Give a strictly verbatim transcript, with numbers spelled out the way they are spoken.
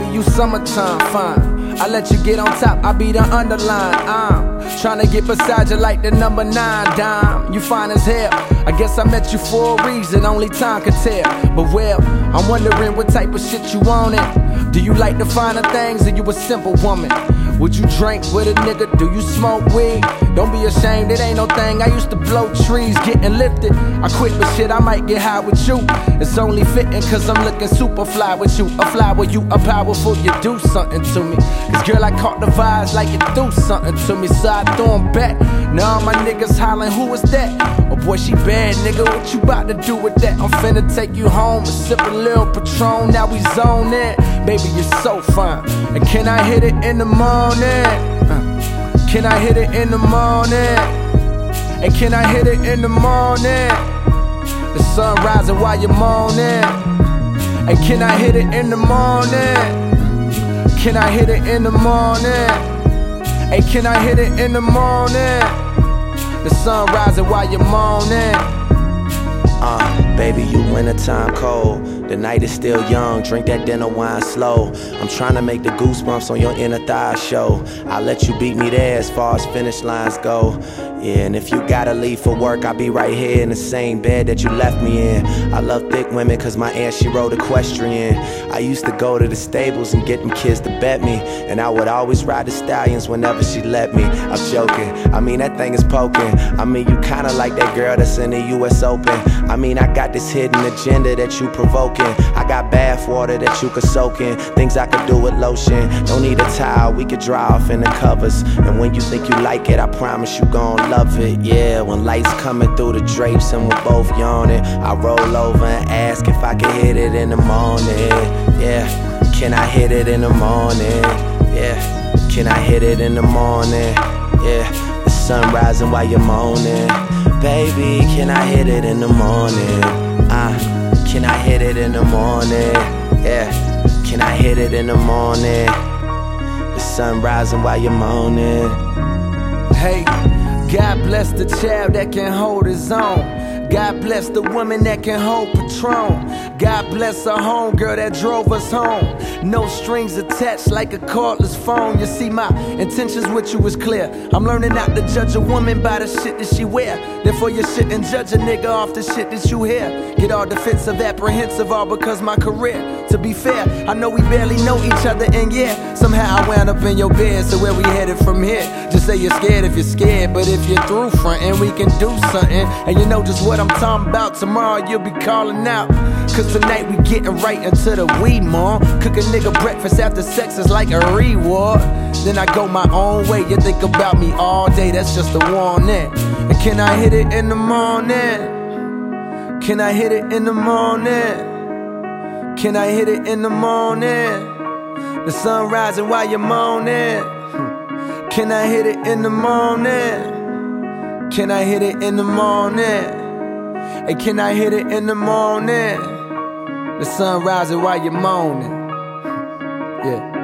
baby, you summertime fine. I let you get on top, I be the underline. I'm tryna get beside you like the number nine dime. You fine as hell, I guess I met you for a reason, only time could tell. But well, I'm wondering what type of shit you want it. Do you like the finer things, or you a simple woman? Would you drink with a nigga? Do you smoke weed? Don't be ashamed, it ain't no thing. I used to blow trees, getting lifted. I quit, but shit, I might get high with you. It's only fitting, cause I'm looking super fly with you. A fly with you, a powerful, you do something to me. Cause girl, I caught the vibes like you do something to me. So I throw 'em back. Now all my niggas hollering, who is that? Oh boy, she bad, nigga, what you about to do with that? I'm finna take you home and sip a little Patron. Now we zone in. Baby, you're so fine. And can I hit it in the morning? Uh, can I hit it in the morning? And can I hit it in the morning? The sun rising while you're moaning. And can I hit it in the morning? Can I hit it in the morning? Hey, can I hit it in the morning? The sun rising while you're moaning. Uh, baby, you wintertime cold. The night is still young, drink that dinner wine slow. I'm trying to make the goosebumps on your inner thigh show. I'll let you beat me there as far as finish lines go. Yeah, and if you gotta leave for work, I'll be right here in the same bed that you left me in. I love thick women cause my aunt, she rode equestrian. I used to go to the stables and get them kids to bet me, and I would always ride the stallions whenever she let me. I'm joking, I mean that thing is poking. I mean you kinda like that girl that's in the U S Open. I mean I got this hidden agenda that you provoking. I got bath water that you could soak in, things I could do with lotion. Don't need a towel, we could dry off in the covers. And when you think you like it, I promise you gon' love it. Yeah, when lights coming through the drapes and we're both yawning, I roll over and ask if I can hit it in the morning. Yeah, can I hit it in the morning? Yeah, can I hit it in the morning? Yeah, the sun rising while you're moaning. Baby, can I hit it in the morning? Uh, can I hit it in the morning? Yeah, can I hit it in the morning? The sun rising while you're moaning. Hey, God bless the child that can hold his own. God bless the woman that can hold Patron. God bless our homegirl that drove us home. No strings attached like a cordless phone. You see, my intentions with you is clear. I'm learning not to judge a woman by the shit that she wear. Therefore you shouldn't judge a nigga off the shit that you hear. Get all defensive, apprehensive, all because my career. To be fair, I know we barely know each other, and yeah, somehow I wound up in your bed. So where we headed from here? Just say you're scared if you're scared, but if you're through frontin', we can do something. And you know just what I'm talking about. Tomorrow you'll be calling out, cause tonight we getting right into the we, mom. Cook a nigga breakfast after sex is like a reward. Then I go my own way. You think about me all day, that's just a warning. And can I hit it in the morning? Can I hit it in the morning? Can I hit it in the morning? The sun rising while you're moaning. Can I hit it in the morning? Can I hit it in the morning? Hey, can I hit it in the morning? The sun rising while you're moaning. Yeah.